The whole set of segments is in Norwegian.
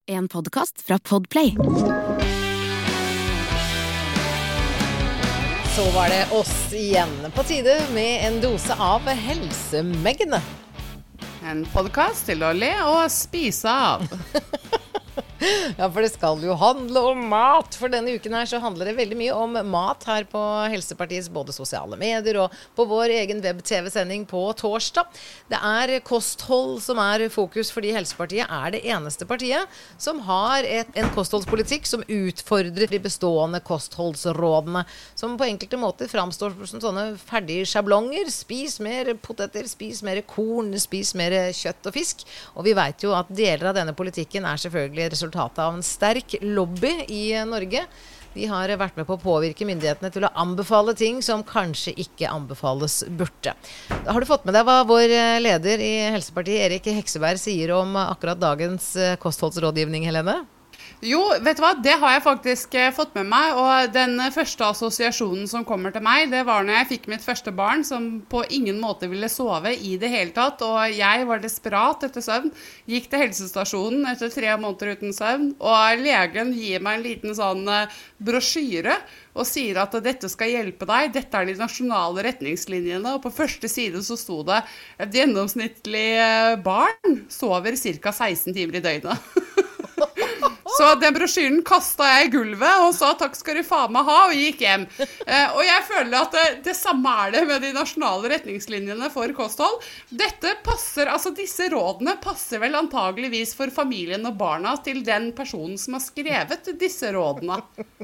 En podcast fra Podplay. Så var det oss igjen på tide med en dose av helsemeggene. En podcast til å le og spise av. Ja, for det skal jo handle om mat. For denne uken her så handler det veldig mye om mat her på Helsepartiets både sosiale medier og på vår egen web-tv-sending på torsdag. Det er kosthold som er fokus, fordi Helsepartiet er det eneste partiet som har en kostholdspolitikk som utfordrer de bestående kostholdsrådene, som på enkelte måter framstår som sånne ferdige sjablonger. Spis mer poteter, spis mer korn, spis mer kjøtt og fisk. Og vi vet jo at deler av denne politikken er selvfølgelig resultatet av en sterk lobby i Norge. De har vært med på å påvirke myndighetene til å anbefale ting som kanskje ikke anbefales burde. Har du fått med deg hva vår leder i Helsepartiet, Erik Hekseberg, sier om akkurat dagens kostholdsrådgivning, Helene? Jo, vet du hva? Det har jeg faktisk fått med meg, og den første assosiasjonen som kommer til meg, det var når jeg fikk mitt første barn, som på ingen måte ville sove i det hele tatt, og jeg var desperat etter søvn, gikk til helsestasjonen etter 3 måneder uten søvn, og legen gir meg en liten sånn brosjyre, og sier at dette skal hjelpe deg, dette er de nasjonale retningslinjene, og på første side så sto det et gjennomsnittlig barn sover ca. 16 timer i døgnet. Så den brosjyren kastet jeg i gulvet og sa takk skal du faen meg ha, og gikk hjem. Og jeg føler at det samme er det med de nasjonale retningslinjene for kosthold. Dette passer, altså disse rådene passer vel antageligvis for familien og barna til den personen som har skrevet disse rådene.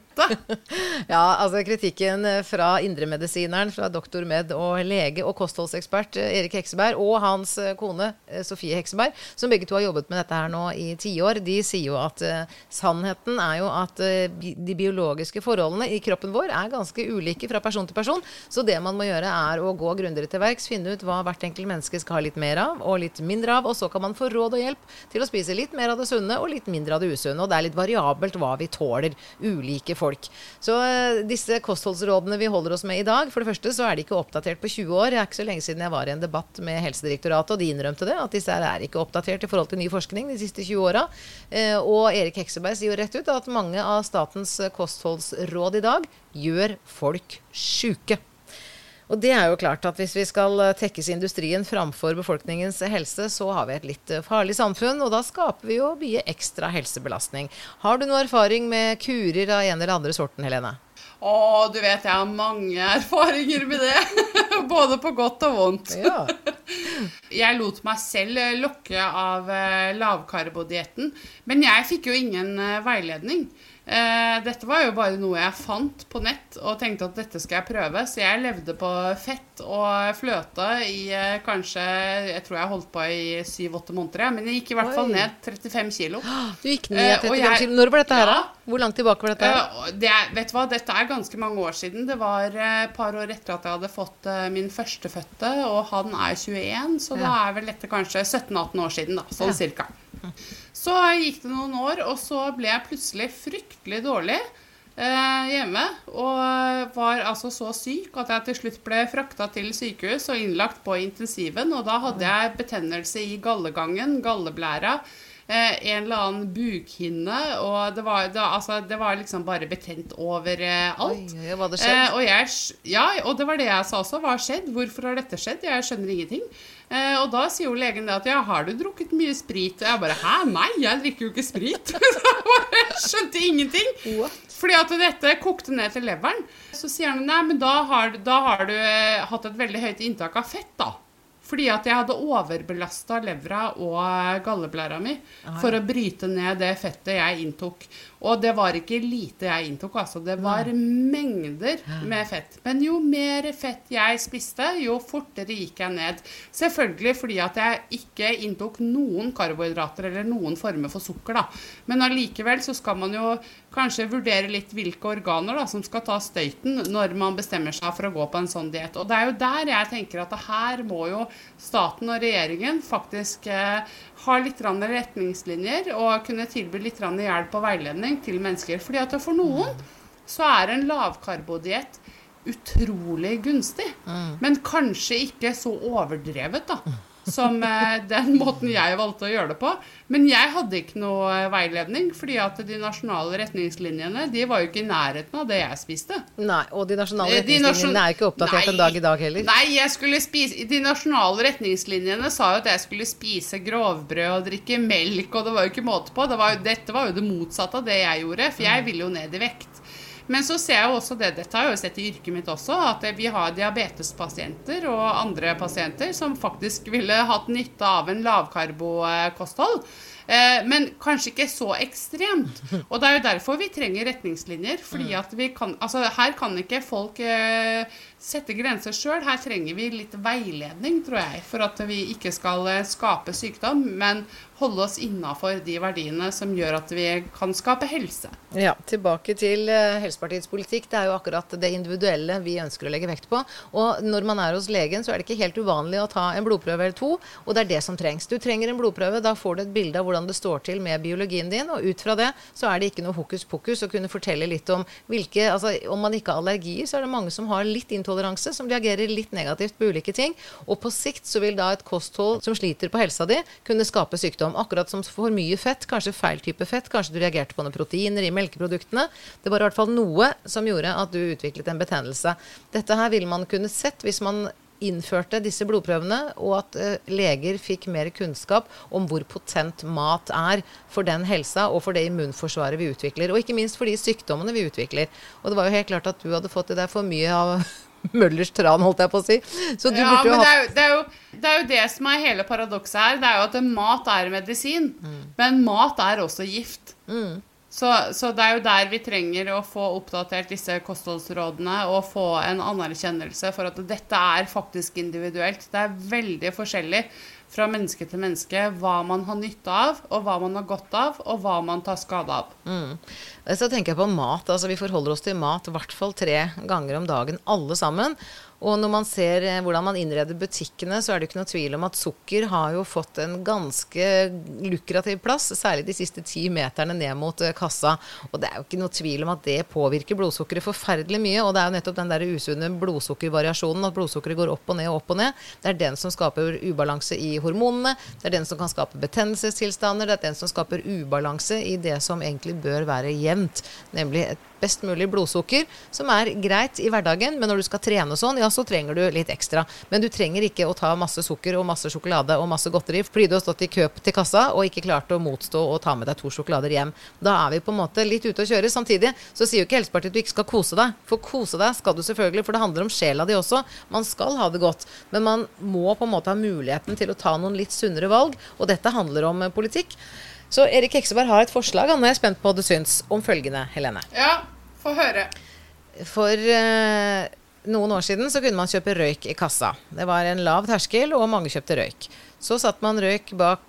Ja, altså kritikken fra indremedisineren, fra doktor med og lege og kostholdsekspert Erik Hekseberg og hans kone Sofie Hekseberg, som begge to har jobbet med dette her nå i 10 år, de sier jo at sannheten er jo at de biologiske forholdene i kroppen vår er ganske ulike fra person til person, så det man må gjøre er å gå grundigere til verks, finne ut hva hvert enkelt menneske skal ha litt mer av og litt mindre av, og så kan man få råd og hjelp til å spise litt mer av det sunne og litt mindre av det usunne, og det er litt variabelt hva vi tåler, ulike folk. Så disse kostholdsrådene vi holder oss med i dag, for det første så er de ikke oppdatert på 20 år. Det er ikke så lenge siden jeg var i en debatt med Helsedirektoratet, og de innrømte det, at disse er ikke oppdatert i forhold til ny forskning de siste 20 åra. Og Erik Hekseberg sier jo rett ut at mange av statens kostholdsråd i dag gjør folk syke. Og det er jo klart at hvis vi skal tekkes industrien framfor befolkningens helse, så har vi et litt farlig samfunn, og da skaper vi jo mye ekstra helsebelastning. Har du noe erfaring med kurer av en eller andre sorten, Helene? Du vet, jeg har mange erfaringer med det, både på godt og vondt. Ja. Jeg lot meg selv lokke av lavkarbodietten, men jeg fikk jo ingen veiledning. Dette var jo bare noe jeg fant på nett og tenkte at dette skal jeg prøve, så jeg levde på fett og fløte i kanskje, jeg tror jeg holdt på i 7-8 måneder, men jeg gikk i hvert fall ned 35 kilo. Du gikk ned 35 kilo. Når var dette her da? Hvor langt tilbake var dette her? Vet du hva, dette er ganske mange år siden. Det var et par år etter at jeg hadde fått min førstefødte, og han er 21, så da er vel dette kanskje 17-18 år siden da, sånn cirka. Så gikk det noen år, og så ble jeg plutselig fryktelig dårlig hjemme, og var altså så syk at jeg til slutt ble fraktet til sykehus og innlagt på intensiven, og da hadde jeg betennelse i gallegangen, galleblæra, en eller annen bukhinne, og det var liksom bare betent over alt. Oi, hva hadde skjedd? Og det var det jeg sa også, hva har skjedd? Hvorfor har dette skjedd? Jeg skjønner ingenting. Og da sier jo legen det at, ja, har du drukket mye sprit? Og jeg bare, hæ? Nei, jeg drikker jo ikke sprit. Jeg skjønte ingenting. What? Fordi at dette kokte ned til leveren. Så sier han, nei, men da har du hatt et veldig høyt inntak av fett da. Fordi at jeg hadde overbelastet levera og galleblæra mi for å bryte ned det fettet jeg inntok. Og det var ikke lite jeg inntok, altså. Det var mengder med fett. Men jo mer fett jeg spiste, jo fortere gikk jeg ned. Selvfølgelig fordi at jeg ikke inntok noen karbohydrater eller noen former for sukker da. Men allikevel så skal man jo kanskje vurdere litt hvilke organer da, som skal ta støyten når man bestemmer seg for å gå på en sånn diett. Og det er jo der jeg tenker at her må jo staten og regjeringen faktisk ha litt retningslinjer og kunne tilby litt hjelp og veiledning til mennesker. Fordi at for noen så er en lavkarbodiett utrolig gunstig, men kanskje ikke så overdrevet da. som den måten jeg valgte å gjøre det på. Men jeg hadde ikke noe veiledning, fordi at de nasjonale retningslinjene, de var jo ikke i nærheten av det jeg spiste. Nei, og de nasjonale retningslinjene er ikke oppdatert en dag i dag heller. Nei, jeg skulle spise, de nasjonale retningslinjene sa jo at jeg skulle spise grovbrød og drikke melk, og det var jo ikke måte på. Dette var jo det motsatte av det jeg gjorde, for jeg ville jo ned i vekt. Men så ser jeg også det, dette har jeg jo sett i yrket mitt også, at vi har diabetespasienter og andre pasienter som faktisk ville hatt nytte av en lavkarbokosthold, men kanskje ikke så ekstremt. Og det er jo derfor vi trenger retningslinjer, fordi at vi kan, altså her kan ikke folk sette grenser selv, her trenger vi litt veiledning, tror jeg, for at vi ikke skal skape sykdom, men holde oss innenfor de verdiene som gjør at vi kan skape helse. Ja, tilbake til Helsepartiets politikk. Det er jo akkurat det individuelle vi ønsker å legge vekt på. Og når man er hos legen, så er det ikke helt uvanlig å ta en blodprøve eller 2, og det er det som trengs. Du trenger en blodprøve, da får du et bilde av hvordan det står til med biologien din, og ut fra det så er det ikke noe hokus pokus å kunne fortelle litt om hvilke, altså om man ikke har allergier, så er det mange som har litt intoleranse, som reagerer litt negativt på ulike ting, og på sikt så vil da et kosthold som sliter på helsa di kunne skape sykdom. Akkurat som for mye fett, kanskje feil type fett, kanskje du reagerte på noen proteiner i melkeproduktene. Det var i hvert fall noe som gjorde at du utviklet en betennelse. Dette her ville man kunne sett hvis man innførte disse blodprøvene, og at leger fikk mer kunnskap om hvor potent mat er for den helsa og for det immunforsvaret vi utvikler, og ikke minst for de sykdommene vi utvikler. Og det var jo helt klart at du hadde fått i deg for mye av Møllers tran, holdt jeg på å si. Så du burde jo det er jo det som er hele paradokset her. Det er jo at mat er medisin, men mat er også gift. Så det er jo der vi trenger å få oppdatert disse kostholdsrådene og få en anerkjennelse for at dette er faktisk individuelt. Det er veldig forskjellig fra menneske til menneske hva man har nytte av, og hva man har godt av, og hva man tar skade av. Så tenker jeg på mat, altså vi forholder oss til mat i hvert fall 3 ganger om dagen, alle sammen. Og når man ser hvordan man innreder butikkene, så er det ikke noe tvil om at sukker har jo fått en ganske lukrativ plass, særlig de siste 10 meterne ned mot kassa. Og det er jo ikke noe tvil om at det påvirker blodsukkeret forferdelig mye, og det er jo nettopp den der usunne blodsukkervariasjonen, at blodsukkeret går opp og ned og opp og ned. Det er den som skaper ubalanse i hormonene, det er den som kan skape betennelsestilstander, det er den som skaper ubalanse i det som egentlig bør være jevnt, nemlig et best mulig blodsukker, som er greit i hverdagen, men når du skal trene og sånn, ja, så trenger du litt ekstra. Men du trenger ikke å ta masse sukker og masse sjokolade og masse godteri, fordi du har stått i kø til kassa og ikke klart å motstå og ta med deg 2 sjokolader hjem. Da er vi på en måte litt ute å kjøre. Samtidig så sier jo ikke Helsepartiet at du ikke skal kose deg. For kose deg skal du selvfølgelig, for det handler om sjela di også. Man skal ha det godt, men man må på en måte ha muligheten til å ta noen litt sunnere valg, og dette handler om politikk. Så Erik Hekseberg har et forslag, han er spent på hva du syns om følgende, Helene. Ja, få høre. For noen år siden så kunne man kjøpe røyk i kassa. Det var en lav terskel, og mange kjøpte røyk. Så satt man røyk bak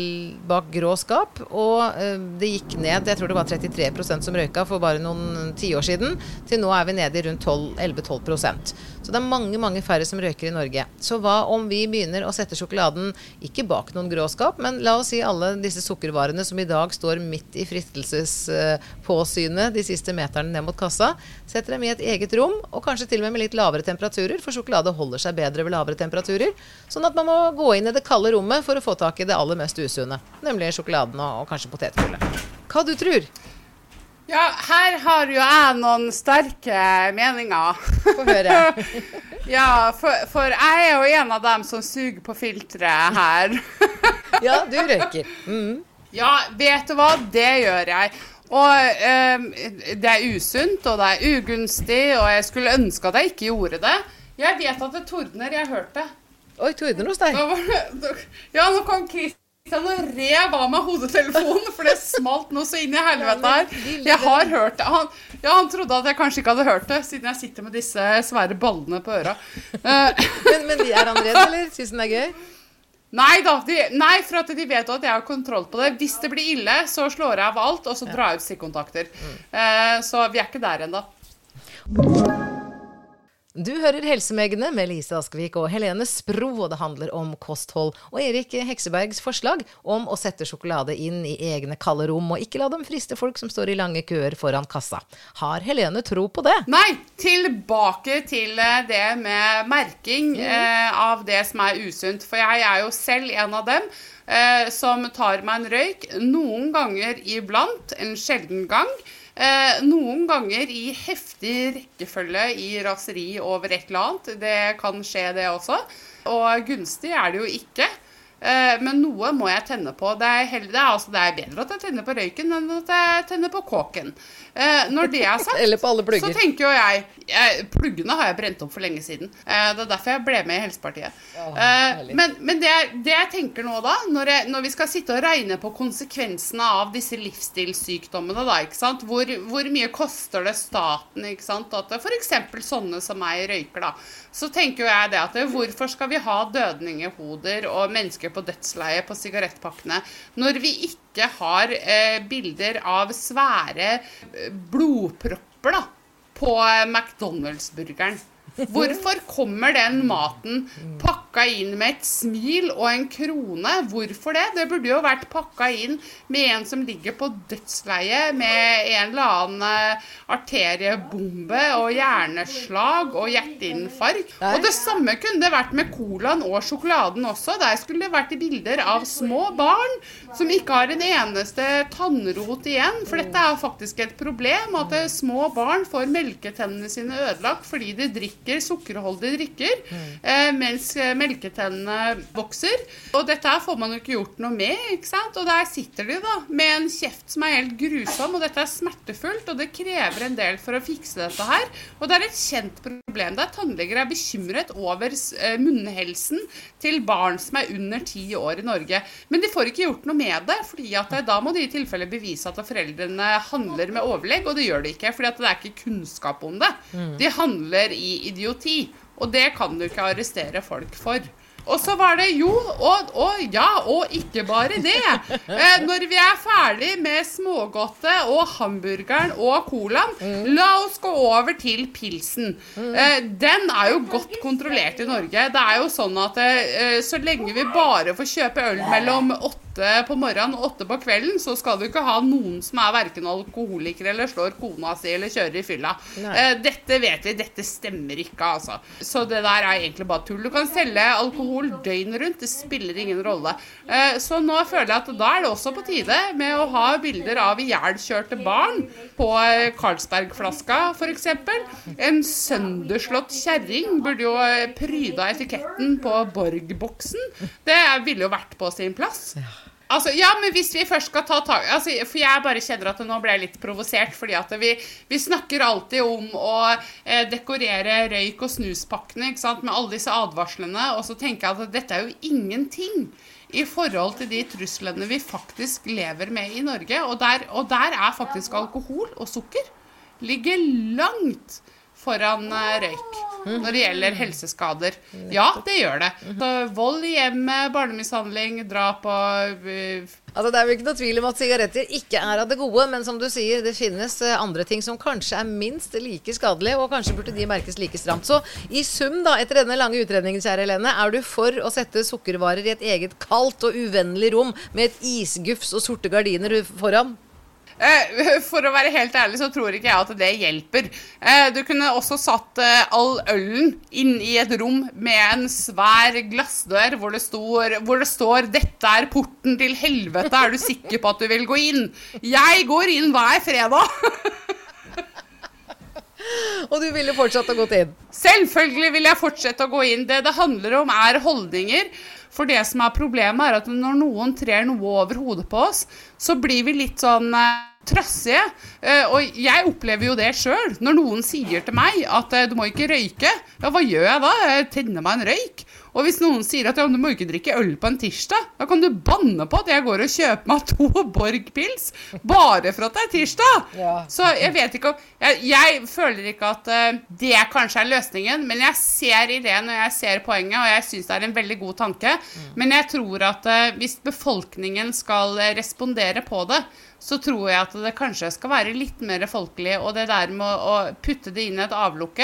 grå skap, og det gikk ned, jeg tror det var 33% som røyka for bare noen 10 år siden, til nå er vi nede i rundt 11-12%. Så det er mange, mange færre som røyker i Norge. Så hva om vi begynner å sette sjokoladen ikke bak noen grå skap, men la oss si alle disse sukkervarene som i dag står midt i fristelsespåsynet de siste meterne ned mot kassa, setter dem i et eget rom, og kanskje til og med litt lavere temperaturer, for sjokolade holder seg bedre ved lavere temperaturer, sånn at man må gå inn i det kalde rommet for å få tak i det aller mest usunne, nemlig sjokoladen og kanskje potetgullet. Hva du tror? Ja, her har jo jeg noen sterke meninger. Få høre. Ja, for jeg er jo en av dem som suger på filtret her. Ja, du røyker. Ja, vet du hva? Det gjør jeg. Og det er usunt, og det er ugunstig, og jeg skulle ønske at jeg ikke gjorde det. Jeg vet at det tordner, jeg hørte det. Oi, tordner hos deg. Ja, nå kom Kristian og rev av meg hodetelefonen, for det smalt noe så inn i helvete her. Jeg har hørt det. Han trodde at jeg kanskje ikke hadde hørt det, siden jeg sitter med disse svære ballene på øra. Men er han redd, eller? Synes han det er gøy? Nei, for at de vet at jeg har kontroll på det. Hvis det blir ille, så slår jeg av alt, og så drar jeg ut stikkontakter. Så vi er ikke der enda. Du hører Helsemegene med Lise Askvik og Helene Spro, og det handler om kosthold. Og Erik Heksebergs forslag om å sette sjokolade inn i egne kalde rom, og ikke la dem friste folk som står i lange køer foran kassa. Har Helene tro på det? Nei, tilbake til det med merking av det som er usunt. For jeg er jo selv en av dem som tar meg en røyk noen ganger iblant, en sjelden gang. Noen ganger i heftig rekkefølge i raseri over et eller annet. Det kan skje det også. Og gunstig er det jo ikke. Men noe må jeg tenne på. Det er bedre at jeg tenner på røyken enn at jeg tenner på kåken. Når det er sagt, Eller på alle plugger. så tenker jo pluggene har jeg brent opp for lenge siden. Det er derfor jeg ble med i Helsepartiet. Men det jeg tenker nå da, når vi skal sitte og regne på konsekvensene av disse livsstilssykdommene da, ikke sant? Hvor mye koster det staten, ikke sant? At for eksempel sånne som meg røyker da, så tenker jo jeg det at hvorfor skal vi ha dødningehoder og mennesker på dødsleie på sigarettpakkene, når vi ikke har bilder av svære blodpropper da, på McDonald's-burgeren. Hvorfor kommer den maten pakka inn med et smil og en krone? Hvorfor det? Det burde jo vært pakka inn med en som ligger på dødsleie med en eller annen arteriebombe og hjerneslag og hjerteinfarkt. Og det samme kunne det vært med colaen og sjokoladen også. Der skulle det vært bilder av små barn som ikke har en eneste tannrot igjen. For dette er faktisk et problem at små barn får melketennene sine ødelagt fordi de drikker sukkerholdige drikker, mens melketennene vokser. Og dette her får man jo ikke gjort noe med, ikke sant? Og der sitter de da, med en kjeft som er helt grusom, og dette er smertefullt, og det krever en del for å fikse dette her. Og det er et kjent problem. Det er tannleger er bekymret over munnhelsen til barn som er under 10 år i Norge. Men de får ikke gjort noe med det, fordi at da må de i tilfelle bevise at foreldrene handler med overlegg, og det gjør de ikke, fordi at det er ikke kunnskap om det. De handler i idioti, og det kan du ikke arrestere folk for. Og så var det og ikke bare det. Når vi er ferdig med smågodtet og hamburgeren og colaen, la oss gå over til pilsen. Den er jo godt kontrollert i Norge. Det er jo sånn at så lenge vi bare får kjøpe øl mellom 8 på morgenen og 8 på kvelden, så skal du ikke ha noen som er hverken alkoholikere eller slår kona si eller kjører i fylla. Dette vet vi, dette stemmer ikke altså. Så det der er egentlig bare tull. Du kan selge alkohol døgn rundt, det spiller ingen rolle. Så nå føler jeg at da er det også på tide med å ha bilder av ihjelkjørte barn på Carlsberg-flaska for eksempel. En sønderslått kjerring burde jo pryda etiketten på Borg-boksen. Det ville jo vært på sin plass. Altså, ja, men hvis vi først skal ta tag... Altså, for jeg bare kjenner at nå ble jeg litt provosert, fordi at vi snakker alltid om å dekorere røyk- og snuspakkene, ikke sant, med alle disse advarslene, og så tenker jeg at dette er jo ingenting i forhold til de truslene vi faktisk lever med i Norge, og der er faktisk alkohol og sukker ligger langt foran røyk når det gjelder helseskader. Ja, det gjør det. Så vold i hjemmet, barnemishandling, drap og... Altså, det er jo ikke noe tvil om at sigaretter ikke er av det gode, men som du sier, det finnes andre ting som kanskje er minst like skadelige, og kanskje burde de merkes like stramt. Så i sum da, etter denne lange utredningen, kjære Helene, er du for å sette sukkervarer i et eget kaldt og uvennlig rom med et isgufs og sorte gardiner foran? For å være helt ærlig så tror ikke jeg at det hjelper. Du kunne også satt all ølen inn i et rom med en svær glassdør hvor det står «Dette er porten til helvete, er du sikker på at du vil gå inn?» Jeg går inn hver fredag. Og du ville fortsatt ha gått inn? Selvfølgelig vil jeg fortsette å gå inn. Det handler om er holdninger. For det som er problemet er at når noen trer noe over hodet på oss, så blir vi litt sånn trassige. Og jeg opplever jo det selv. Når noen sier til meg at du må ikke røyke, ja, hva gjør jeg da? Jeg tenner meg en røyk. Og hvis noen sier at ja, du må ikke drikke øl på en tirsdag, da kan du banne på at jeg går og kjøper meg 2 Borg-pils bare for at det er tirsdag. Ja. Så jeg vet ikke om... Jeg føler ikke at det kanskje er løsningen, men jeg ser ideen og jeg ser poenget, og jeg synes det er en veldig god tanke. Men jeg tror at hvis befolkningen skal respondere på det, så tror jeg at det kanskje skal være litt mer folkelig, og det der med å putte det inn i et avlukke,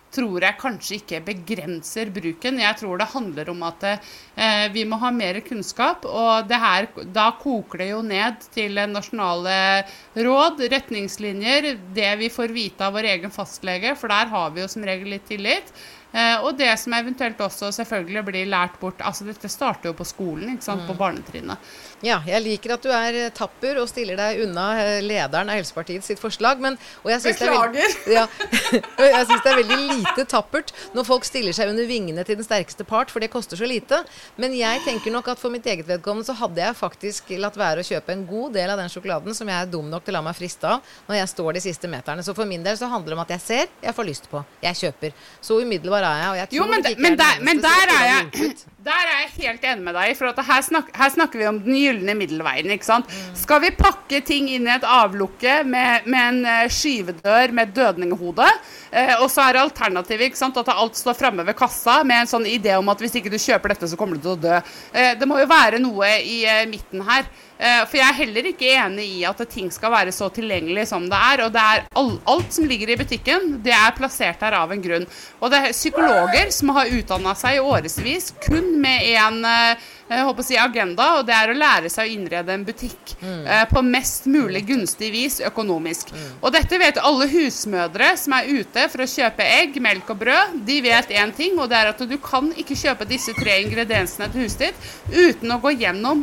tror jeg kanskje ikke begrenser bruken. Jeg tror det handler om at vi må ha mer kunnskap, og da koker det jo ned til nasjonale råd, retningslinjer, det vi får vite av vår egen fastlege, for der har vi jo som regel litt tillit. Og det som eventuelt også selvfølgelig blir lært bort, altså dette starter jo på skolen, ikke sant, på barnetrinnet. Ja, jeg liker at du tapper og stiller deg unna lederen av Helsepartiet sitt forslag, og jeg synes jeg synes det veldig lite tappert når folk stiller seg under vingene til den sterkeste part, for det koster så lite. Men jeg tenker nok at for mitt eget vedkommende så hadde jeg faktisk latt være å kjøpe en god del av den sjokoladen som jeg dum nok til å la meg friste av når jeg står de siste meterne. Så for min del så handler det om at jeg ser, jeg får lyst på, jeg kjøper. Så umiddelbart er jeg, og jeg tror men der er jeg helt enig med deg, for at her snakker vi om den gyllene middelveien, ikke sant? Skal vi pakke ting inn i et avlukke med en skyvedør med dødninghode, og så det alternativet, ikke sant? At alt står fremme ved kassa med en sånn idé om at hvis ikke du kjøper dette, så kommer du til å dø. Det må jo være noe i midten her. For jeg heller ikke enig i at ting skal være så tilgjengelig som det og det alt som ligger i butikken, det plassert her av en grunn. Og det psykologer som har utdannet seg i årevis kun med en agenda, og det å lære seg å innrede en butikk på mest mulig gunstig vis økonomisk. Og dette vet alle husmødre som ute for å kjøpe egg, melk og brød. De vet en ting, og det at du kan ikke kjøpe disse 3 ingrediensene til huset ditt uten å gå gjennom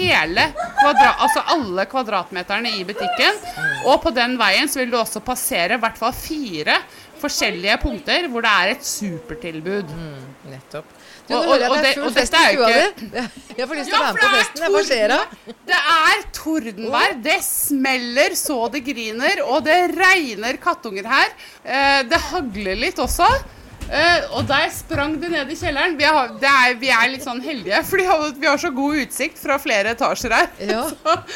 alle kvadratmeterne i butikken, og på den veien så vil du også passere i hvert fall 4 forskjellige punkter hvor det et supertilbud. Nettopp. Du, nå hører jeg det full fest i stua di. Jeg får lyst til å være med på festen. Hva skjer da? Det tordenvær, det smeller så det griner, og det regner kattunger her. Det hagler litt også. Og der sprang det ned i kjelleren. Vi litt sånn heldige, fordi vi har så god utsikt fra flere etasjer her. Ja.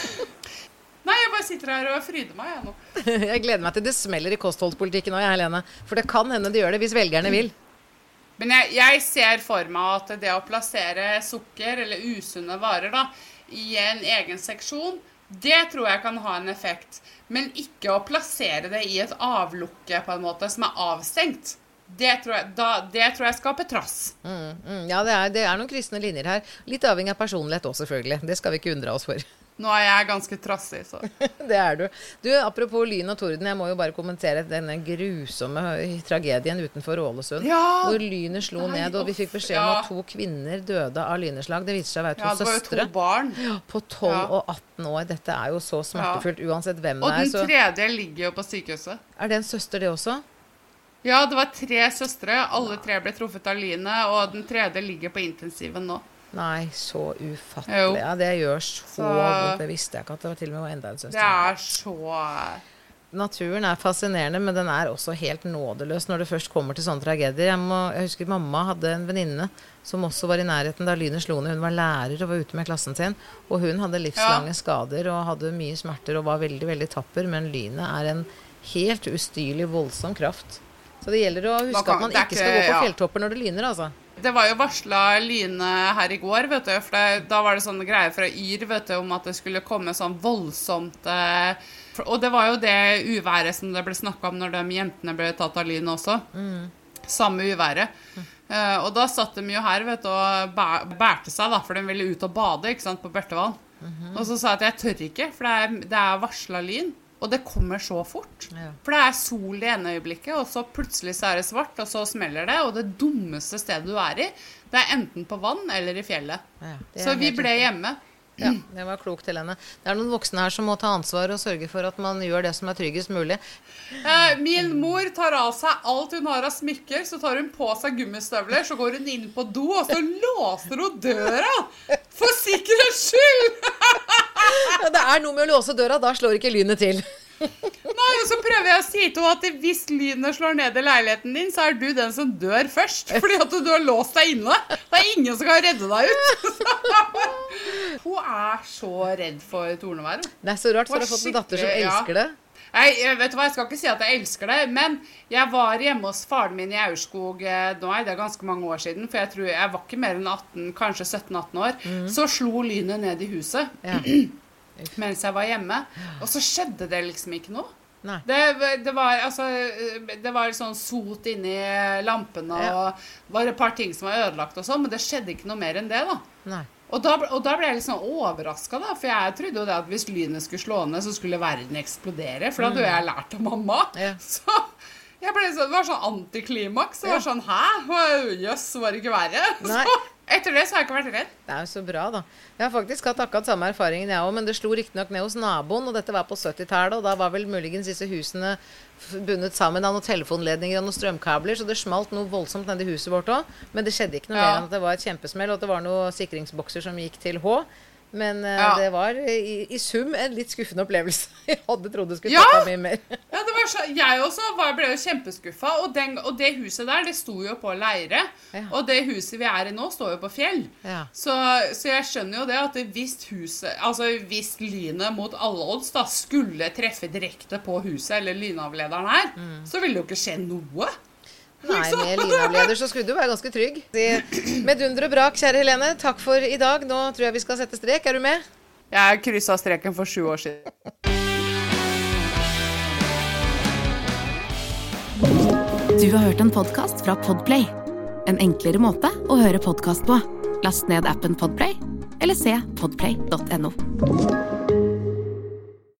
Nei, jeg bare sitter her og fryder meg nå. Jeg gleder meg til det smeller i kostholdspolitikken nå, Helene. For det kan hende de gjør det hvis velgerne vil. Men jeg ser for meg at det å plassere sukker eller usunne varer da, i en egen seksjon, det tror jeg kan ha en effekt. Men ikke å plassere det i et avlukke på en måte som avstengt. Det tror jeg skaper trass. Ja, det noen kryssende linjer her. Litt avhengig av personlighet også, selvfølgelig. Det skal vi ikke undre oss for. Nå jeg ganske trassig, så. Det du. Du, apropos lyn og torden, jeg må jo bare kommentere denne grusomme tragedien utenfor Ålesund. Ja, hvor lynet slo ned, og vi fikk beskjed om at 2 kvinner døde av lyneslag. Det viser seg å være 2 søstre. Ja, det var jo 2 barn. På 12 og 18 år. Dette jo så smertefullt, uansett hvem det Og den tredje ligger jo på sykehuset. Det en søster det også? Ja, det var 3 søstre. Alle 3 ble truffet av lynet, og den tredje ligger på intensiven nå. Nei, så ufattelig. Jo. Ja, det gjør så vondt. Det visste jeg ikke at det var til og med var enda en søster. Det så... Naturen fascinerende, men den også helt nådeløs når det først kommer til sånne tragedier. Jeg husker mamma hadde en venninne som også var i nærheten da lynet slo ned. Hun var lærer og var ute med klassen sin, og hun hadde livslange skader og hadde mye smerter og var veldig, veldig tapper, men lynet en helt ustyrlig, voldsom kraft. Så det gjelder å huske at man ikke skal gå på fjelltopper når det lyner, altså. Det var jo varslet lyne her i går, vet du, for da var det sånne greier fra Yr, vet du, om at det skulle komme sånn voldsomt, og det var jo det uværet som det ble snakket om når de jentene ble tatt av lyn også, samme uværet. Og da satt de jo her, vet du, og bærte seg da, for de ville ut og bade, ikke sant, på Børtevann. Og så sa jeg at jeg tør ikke, for det varslet lyn. Og det kommer så fort. Ja. For det sol i ene øyeblikket, og så plutselig så det svart, og så smeller det, og det dummeste stedet du i, det enten på vann eller i fjellet. Ja, så vi ble hjemme. Ja, det var klokt, Helene. Det noen voksne her som må ta ansvar og sørge for at man gjør det som tryggest mulig. Min mor tar av seg alt hun har av smykker, så tar hun på seg gummistøvler, så går hun inn på do, og så låser hun døra. For sikkerhets skyld! Ja, det noe med å låse døra, da slår ikke lynet til. Nei, og så prøver jeg å si til henne at hvis lynet slår ned i leiligheten din, så du den som dør først, fordi at du har låst deg inne. Det ingen som kan redde deg ut. Hun så redd for tornevær. Det så rart, for du har fått en datter som elsker det. Vet du hva, jeg skal ikke si at jeg elsker det, men jeg var hjemme hos faren min i Aurskog, nå det ganske mange år siden, for jeg tror jeg var ikke mer enn 18, kanskje 17-18 år, så slo lynet ned i huset. Ja. Mens jeg var hjemme, og så skjedde det liksom ikke noe. Nei. Det var sånn sot inni lampene, og var et par ting som var ødelagt og sånn, men det skjedde ikke noe mer enn det da. Nei. Og da ble jeg litt sånn overrasket da, for jeg trodde jo det at hvis lynet skulle slå ned, så skulle verden eksplodere, for da hadde jeg lært av mamma. Ja. Så jeg ble sånn, det var sånn antiklimaks, det var sånn, jøss, var det ikke verre? Nei. Så etter det så har jeg ikke vært redd. Det er jo så bra da. Jeg har faktisk hatt akkurat samme erfaringen jeg også, men det slo riktig nok ned hos naboen, og dette var på 70-tallet, og da var vel muligens disse husene bundet sammen av noen telefonledninger og noen strømkabler, så det smalt noe voldsomt ned i huset vårt også, men det skjedde ikke noe mer enn at det var et kjempesmell, og at det var noen sikringsbokser som gikk til H. Men det var i sum en litt skuffende opplevelse. Jeg hadde trodd det skulle ta mye mer. Ja, det var så, jeg også ble jo kjempeskuffet, og det huset der, det sto jo på leire, og det huset vi er i nå står jo på fjell. Ja. Så jeg skjønner jo det at hvis lynet mot alle odds da skulle treffe direkte på huset, eller lynavlederen her, så ville det jo ikke skje noe. Nei, med lynavleder så skulle du være ganske trygg. Med dunder og brak, kjære Helene, takk for i dag. Nå tror jeg vi skal sette strek. Er du med? Jeg krysset streken for 7 år siden. Du har hørt en podcast fra Podplay. En enklere måte å høre podcast på. Last ned appen Podplay, eller se podplay.no.